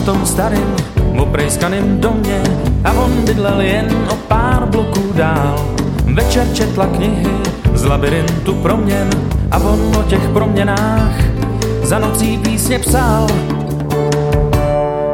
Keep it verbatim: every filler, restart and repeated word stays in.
tom starým oprejskaným domě a on bydlel jen o pár bloků dál. Večer četla knihy z labyrintu proměn a on o těch proměnách za nocí písně psal.